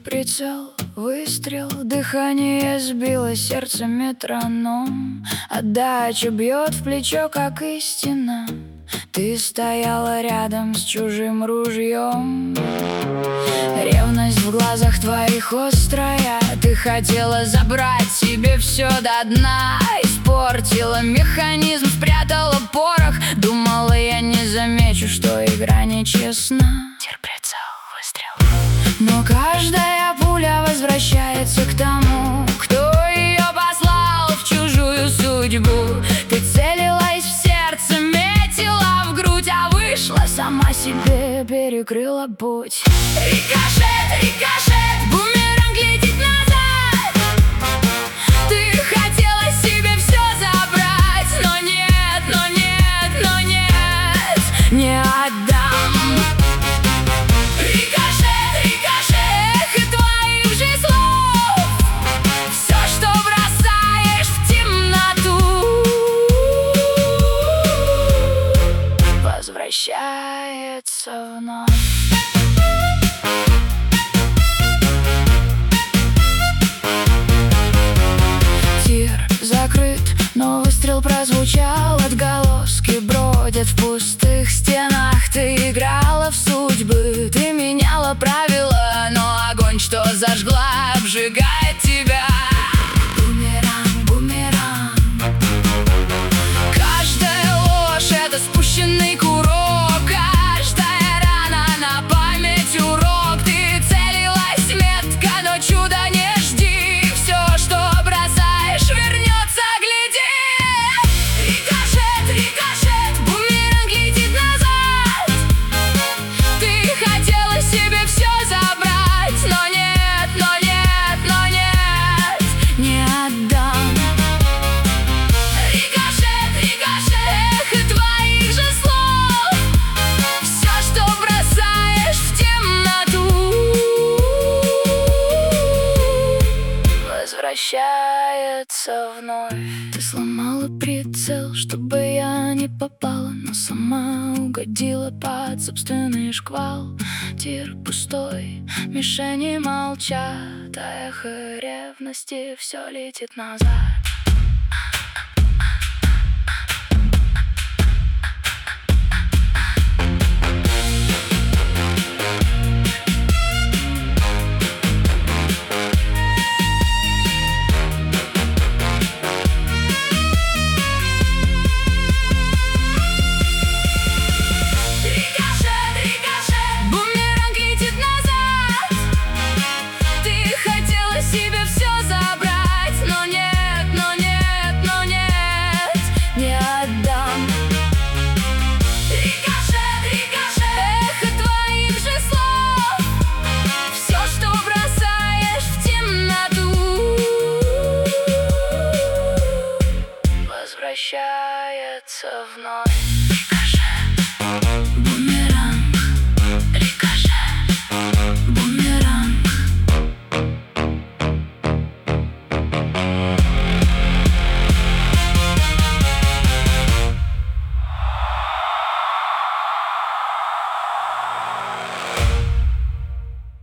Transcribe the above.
прицел, выстрел, дыхание сбило сердце метроном. Отдача бьет в плечо, как истина. Ты стояла рядом с чужим ружьем. Ревность в глазах твоих острая. Ты хотела забрать себе все до дна. Испортила механизм, спрятала порох. Думала, я не замечу, что игра нечестна. Прицел, выстрел. Но каждая пуля возвращается к тому, кто ее послал в чужую судьбу. Ты целилась в сердце, метила в грудь, а вышла сама себе, перекрыла путь. Рикошет, рикошет, бумеранг летит назад. Ты хотела себе все забрать, но нет, но нет, но нет, не отдам. Возвращается вновь. Тир закрыт, но выстрел прозвучал. Отголоски бродят в пустых стенах. Ты играла в судьбы, ты меняла правила, но огонь, что зажгла, обжигает тебя. Бумеранг, бумеранг. Каждая ложь — это спущенный курок. Каждая рана на память урок. Ты целилась метко, но чуда не жди. Все, что бросаешь, вернется, гляди. Рикошет, рикошет, бумеранг летит назад. Ты хотела себе все забрать, но нет, но нет, но нет, не отдам. Рикошет, рикошет, эхо твоих же слов. Все, что бросаешь в темноту, возвращается вновь. Ты сломала прицел, чтобы я не попала, но сама угодила под собственный шквал. Тир пустой, мишени молчат, а эхо ревности все летит назад.